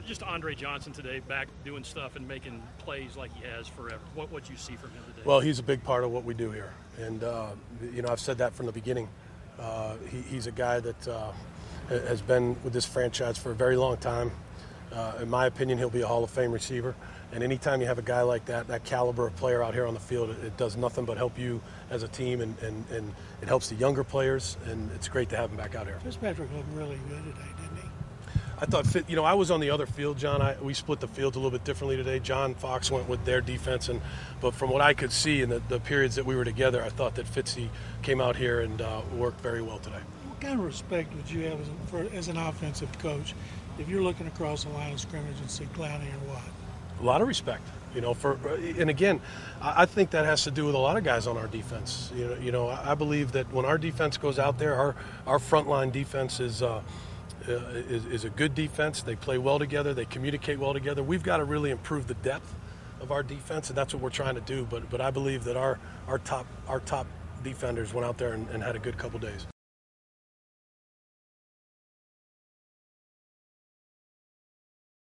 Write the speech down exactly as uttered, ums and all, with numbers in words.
Just Andre Johnson today, back doing stuff and making plays like he has forever. What what you see from him today? Well, he's a big part of what we do here, and uh, you know I've said that from the beginning. Uh, he, he's a guy that uh, has been with this franchise for a very long time. Uh, in my opinion, he'll be a Hall of Fame receiver. And anytime you have a guy like that, that caliber of player out here on the field, it, it does nothing but help you as a team, and, and, and it helps the younger players, and it's great to have him back out here. Fitzpatrick looked really good today, didn't he? I thought, you know, I was on the other field, John. I, we split the fields a little bit differently today. John Fox went with their defense, and but from what I could see in the, the periods that we were together, I thought that Fitzy came out here and uh, worked very well today. What kind of respect would you have as, a, for, as an offensive coach if you're looking across the line of scrimmage and see Clowney or Watt? A lot of respect, you know. For and again, I think that has to do with a lot of guys on our defense. You know, you know, I believe that when our defense goes out there, our our frontline defense is. Uh, Uh, is, is a good defense. They play well together. They communicate well together. We've got to really improve the depth of our defense, and that's what we're trying to do. But but I believe that our our top our top defenders went out there and, and had a good couple days.